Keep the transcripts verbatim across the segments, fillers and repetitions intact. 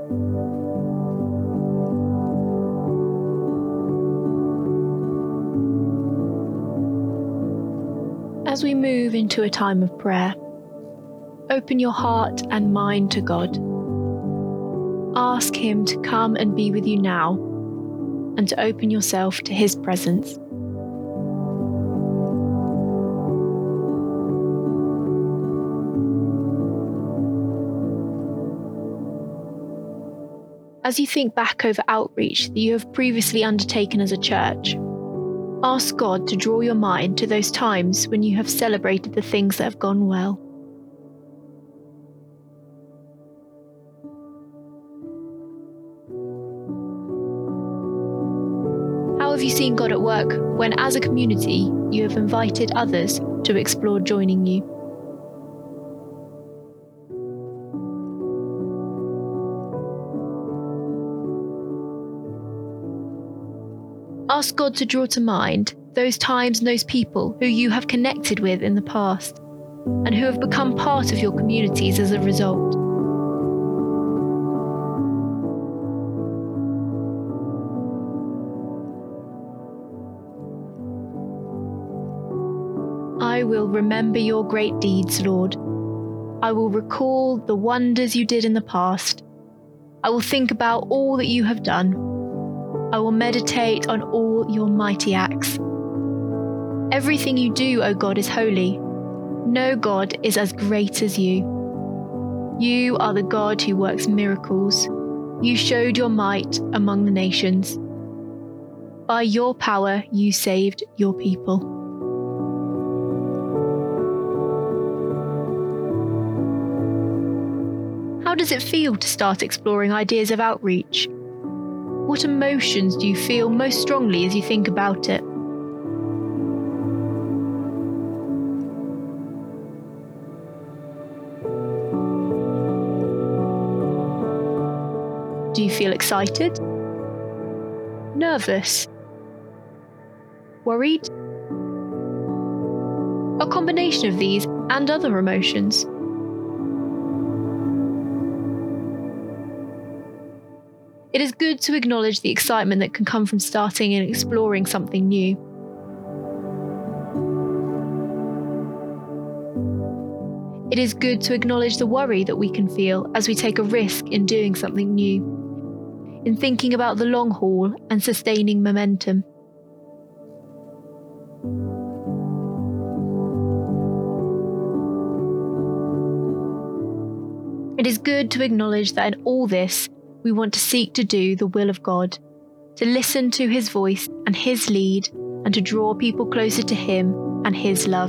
As we move into a time of prayer, open your heart and mind to God. Ask Him to come and be with you now, and to open yourself to His presence. As you think back over outreach that you have previously undertaken as a church, ask God to draw your mind to those times when you have celebrated the things that have gone well. How have you seen God at work when, as a community, you have invited others to explore joining you? Ask God to draw to mind those times and those people who you have connected with in the past, and who have become part of your communities as a result. I will remember your great deeds, Lord. I will recall the wonders you did in the past. I will think about all that you have done. I will meditate on all your mighty acts. Everything you do, O God, is holy. No God is as great as you. You are the God who works miracles. You showed your might among the nations. By your power, you saved your people. How does it feel to start exploring ideas of outreach? What emotions do you feel most strongly as you think about it? Do you feel excited? Nervous? Worried? A combination of these and other emotions. It is good to acknowledge the excitement that can come from starting and exploring something new. It is good to acknowledge the worry that we can feel as we take a risk in doing something new, in thinking about the long haul and sustaining momentum. It is good to acknowledge that in all this, we want to seek to do the will of God, to listen to His voice and His lead, and to draw people closer to Him and His love.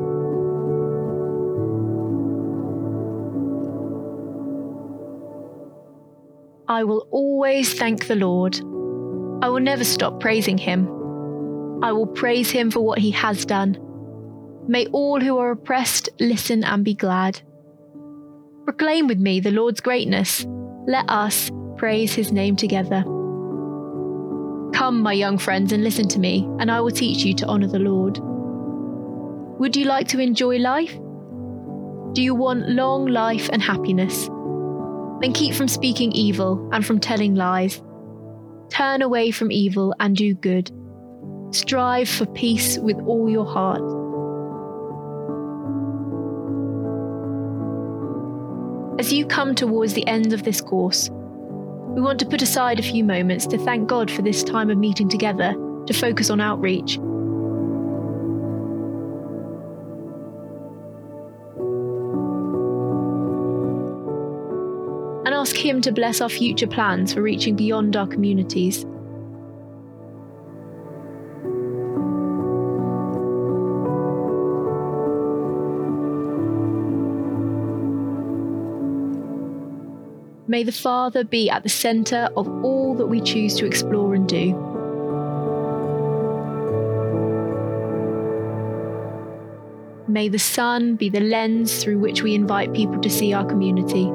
I will always thank the Lord. I will never stop praising Him. I will praise Him for what He has done. May all who are oppressed listen and be glad. Proclaim with me the Lord's greatness. Let us praise His name together. Come, my young friends, and listen to me, and I will teach you to honour the Lord. Would you like to enjoy life? Do you want long life and happiness? Then keep from speaking evil and from telling lies. Turn away from evil and do good. Strive for peace with all your heart. As you come towards the end of this course, we want to put aside a few moments to thank God for this time of meeting together to focus on outreach. And ask Him to bless our future plans for reaching beyond our communities. May the Father be at the centre of all that we choose to explore and do. May the Son be the lens through which we invite people to see our community.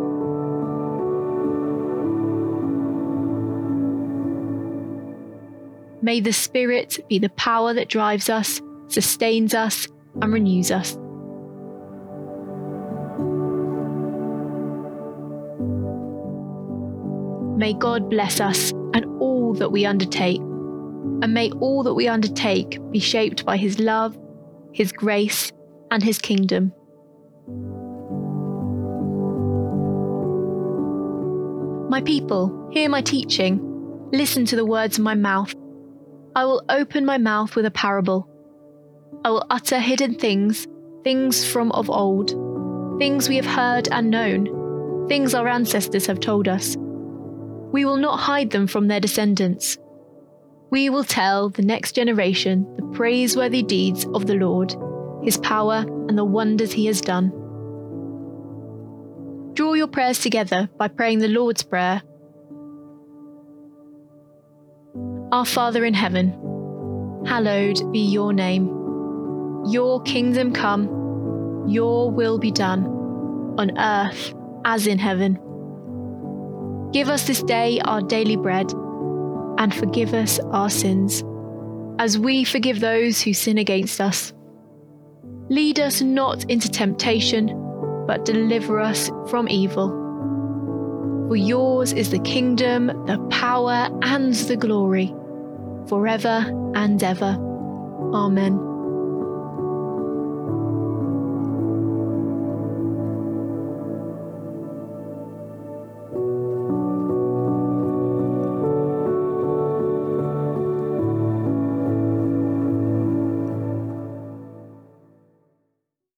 May the Spirit be the power that drives us, sustains us, and renews us. may God bless us and all that we undertake, and may all that we undertake be shaped by his love, his grace, and his kingdom. My people, hear my teaching. Listen to the words of my mouth. I will open my mouth with a parable. I will utter hidden things, things from of old, things we have heard and known, things our ancestors have told us. We will not hide them from their descendants. We will tell the next generation the praiseworthy deeds of the Lord, his power and the wonders he has done. Draw your prayers together by praying the Lord's Prayer. Our Father in heaven, hallowed be your name. Your kingdom come, your will be done, on earth as in heaven. Give us this day our daily bread, and forgive us our sins, as we forgive those who sin against us. Lead us not into temptation, but deliver us from evil. For yours is the kingdom, the power, and the glory, forever and ever. Amen.